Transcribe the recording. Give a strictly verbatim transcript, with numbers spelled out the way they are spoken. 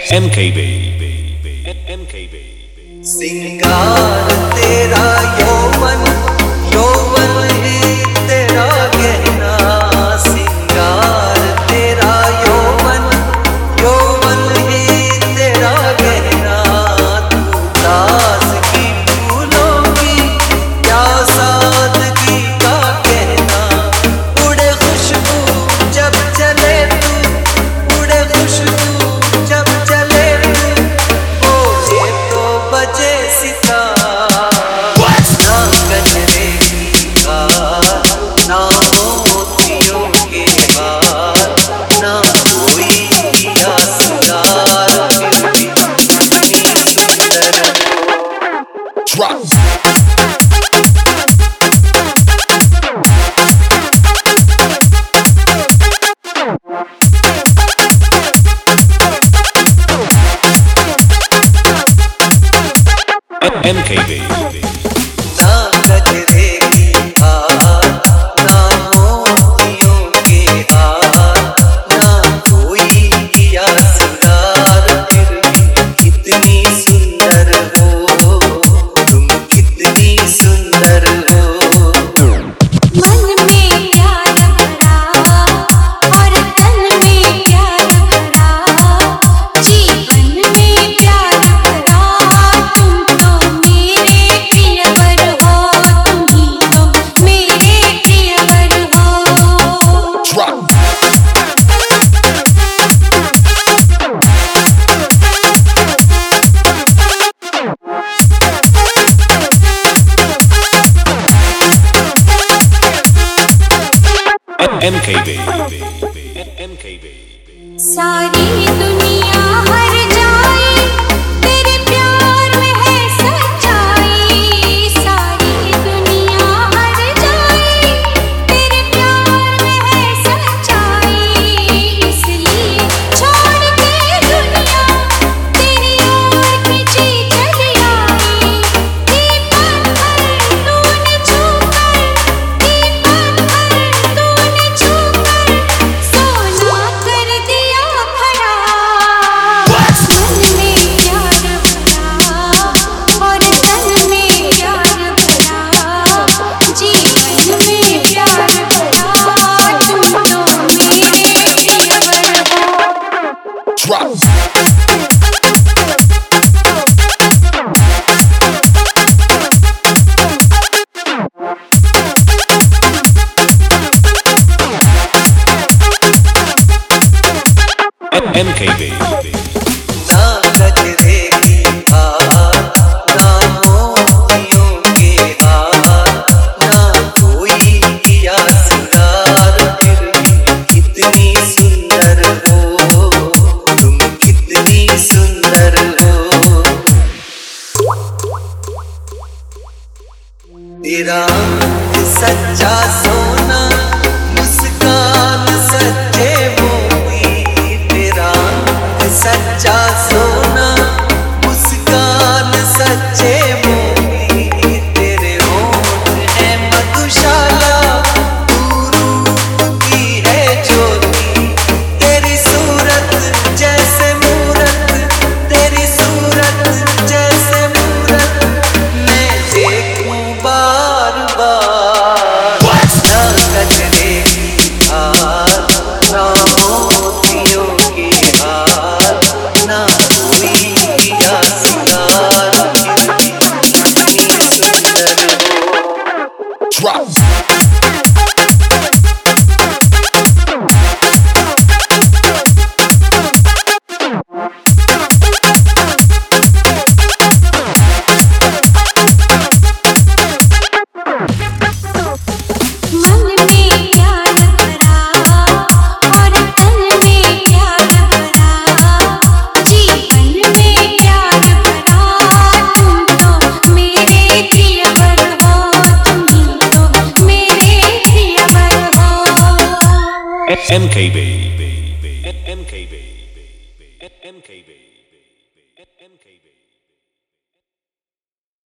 M K B M K B सिंगार तेरा यौवन यौवन ही तेरा गहना सिंगार तेरा यौवन यौवन ही तेरा गहना तू ताज़गी फूलों की क्या सादगी का कहना उड़े खुशबू जब चले तू उड़े खुशबू जब चले तू बोले तो बजे सितार ना गजरे की हार ना मोतियों के हार ना कोई किया सिंगार फिर भी इतनी सुंदर Drop M K B ना गजरे की हार ना मोतियों के हार ना कोई किया सिंगार फिर भी कितनी सुंदर हो तुम कितनी सुंदर हो मन में प्यार भरा और तन में प्यार भरा जीवन में प्यार भरा तुम तो मेरे प्रियवर हो तुम ही तो मेरे प्रियवर हो Drop M K B M K B सारी दुनिया हर जाए तेरे प्यार में है सच्चाई सारी दुनिया हर जाए तेरे प्यार में है सच्चाई इसलिए छोड़ के दुनिया तेरी ओर खिंची चली आई ये पत्थर तूने छूकर ये पत्थर तूने छूकर सोना कर दिया खड़ा मन में प्यार भरा और तन में प्यार भरा जीवन में प्यार भरा तुम तो मेरे प्रियवर हो Drop M K B ना गजरे की हार ना मोतियों के हार ना कोई किया सिंगार फिर भी कितनी सुंदर हो तुम कितनी सुंदर हो तेरा सच्चा सोना मुस्कान सच्चे मोती तेरा सच्चा सोना मुस्कान सच्चे मोती तेरे होठ है मधुशाला तू रूप की है ज्योति तेरी सूरत जैसे मूरत तेरी सूरत जैसे मूरत मैं देखूं बार बार ना गजरे की हार ना मोतियों की हार ना कोई किया सिंगार फिर भी इतनी सुंदर हो Drop मन में प्यार भरा और तन में प्यार भरा जीवन में प्यार भरा तुम तो मेरे प्रियवर हो तुम ही तो मेरे प्रियवर हो M K B M K B M K B M K B